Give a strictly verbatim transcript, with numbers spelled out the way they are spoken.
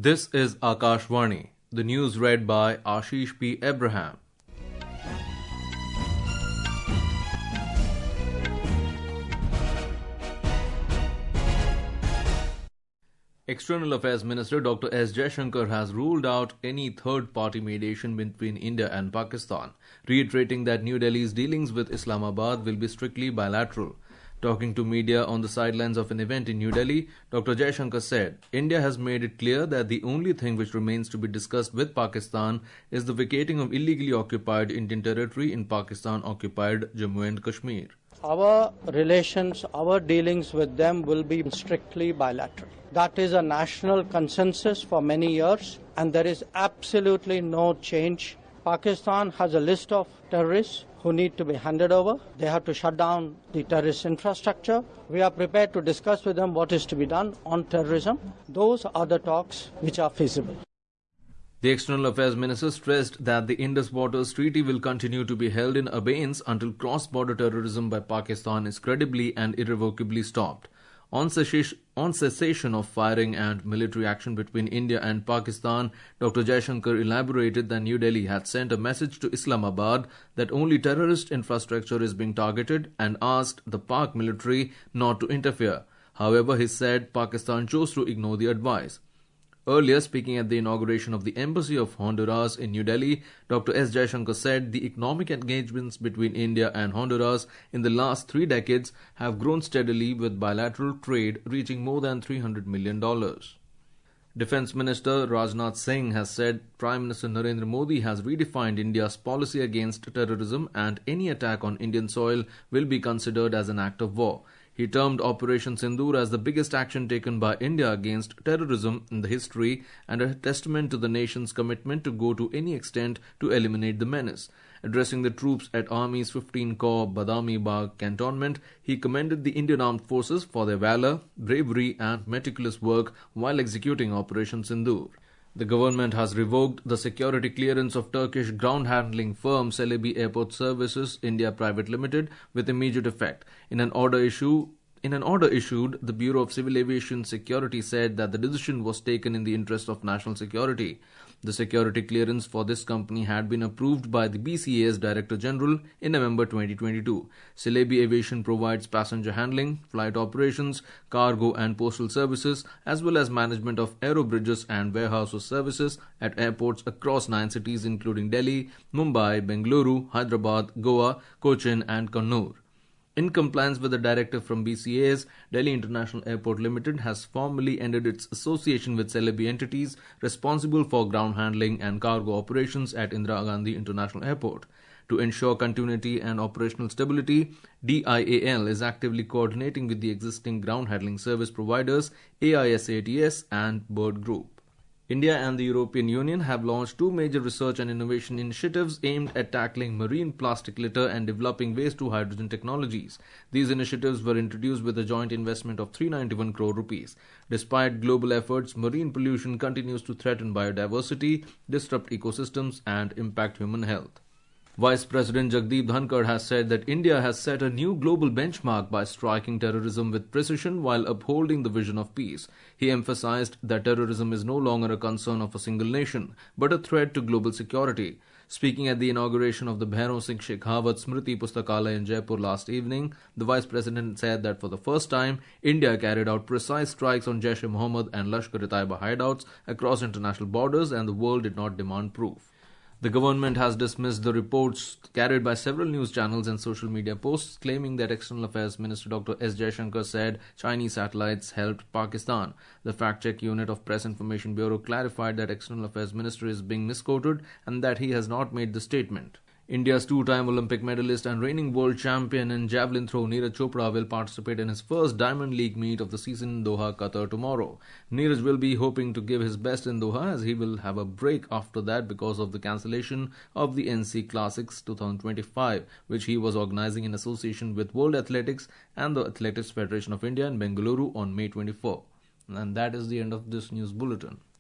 This is Akashvani, the news read by Ashish P. Abraham. External Affairs Minister Doctor S. Jaishankar has ruled out any third-party mediation between India and Pakistan, reiterating that New Delhi's dealings with Islamabad will be strictly bilateral. Talking to media on the sidelines of an event in New Delhi, Doctor Jaishankar said, India has made it clear that the only thing which remains to be discussed with Pakistan is the vacating of illegally occupied Indian territory in Pakistan-occupied Jammu and Kashmir. Our relations, our dealings with them will be strictly bilateral. That is a national consensus for many years, and there is absolutely no change. Pakistan has a list of terrorists who need to be handed over. They have to shut down the terrorist infrastructure. We are prepared to discuss with them what is to be done on terrorism. Those are the talks which are feasible. The External Affairs Minister stressed that the Indus Waters Treaty will continue to be held in abeyance until cross-border terrorism by Pakistan is credibly and irrevocably stopped. On cessation, on cessation of firing and military action between India and Pakistan, Doctor Jaishankar elaborated that New Delhi had sent a message to Islamabad that only terrorist infrastructure is being targeted and asked the Pak military not to interfere. However, he said Pakistan chose to ignore the advice. Earlier, speaking at the inauguration of the Embassy of Honduras in New Delhi, Doctor S. Jaishankar said the economic engagements between India and Honduras in the last three decades have grown steadily, with bilateral trade reaching more than three hundred million dollars. Defence Minister Rajnath Singh has said Prime Minister Narendra Modi has redefined India's policy against terrorism and any attack on Indian soil will be considered as an act of war. He termed Operation Sindoor as the biggest action taken by India against terrorism in the history and a testament to the nation's commitment to go to any extent to eliminate the menace. Addressing the troops at Army's fifteenth Corps Badami Bagh cantonment, he commended the Indian Armed Forces for their valour, bravery and meticulous work while executing Operation Sindoor. The government has revoked the security clearance of Turkish ground handling firm Celebi Airport Services India Private Limited with immediate effect. In an order issue, in an order issued, the Bureau of Civil Aviation Security said that the decision was taken in the interest of national security. The security clearance for this company had been approved by the B C A's Director General in November twenty twenty-two. Celebi Aviation provides passenger handling, flight operations, cargo and postal services, as well as management of aero bridges and warehouses services at airports across nine cities including Delhi, Mumbai, Bengaluru, Hyderabad, Goa, Cochin and Kannur. In compliance with the directive from B C A's, Delhi International Airport Limited has formally ended its association with Celebi entities responsible for ground handling and cargo operations at Indira Gandhi International Airport. To ensure continuity and operational stability, D I A L is actively coordinating with the existing ground handling service providers A I S A T S and Bird Group. India and the European Union have launched two major research and innovation initiatives aimed at tackling marine plastic litter and developing waste-to-hydrogen technologies. These initiatives were introduced with a joint investment of three hundred ninety-one crore rupees. Despite global efforts, marine pollution continues to threaten biodiversity, disrupt ecosystems, and impact human health. Vice President Jagdeep Dhankar has said that India has set a new global benchmark by striking terrorism with precision while upholding the vision of peace. He emphasized that terrorism is no longer a concern of a single nation, but a threat to global security. Speaking at the inauguration of the Bhairon Singh Shekhawat Smriti Pustakalaya in Jaipur last evening, the Vice President said that for the first time, India carried out precise strikes on Jaish-e-Mohammed and Lashkar-e-Taiba hideouts across international borders, and the world did not demand proof. The government has dismissed the reports carried by several news channels and social media posts claiming that External Affairs Minister Doctor S. Jaishankar said Chinese satellites helped Pakistan. The fact-check unit of Press Information Bureau clarified that External Affairs Minister is being misquoted and that he has not made the statement. India's two-time Olympic medalist and reigning world champion in javelin throw Neeraj Chopra will participate in his first Diamond League meet of the season in Doha, Qatar tomorrow. Neeraj will be hoping to give his best in Doha as he will have a break after that because of the cancellation of the N C Classics twenty twenty-five, which he was organizing in association with World Athletics and the Athletics Federation of India in Bengaluru on May twenty-fourth. And that is the end of this news bulletin.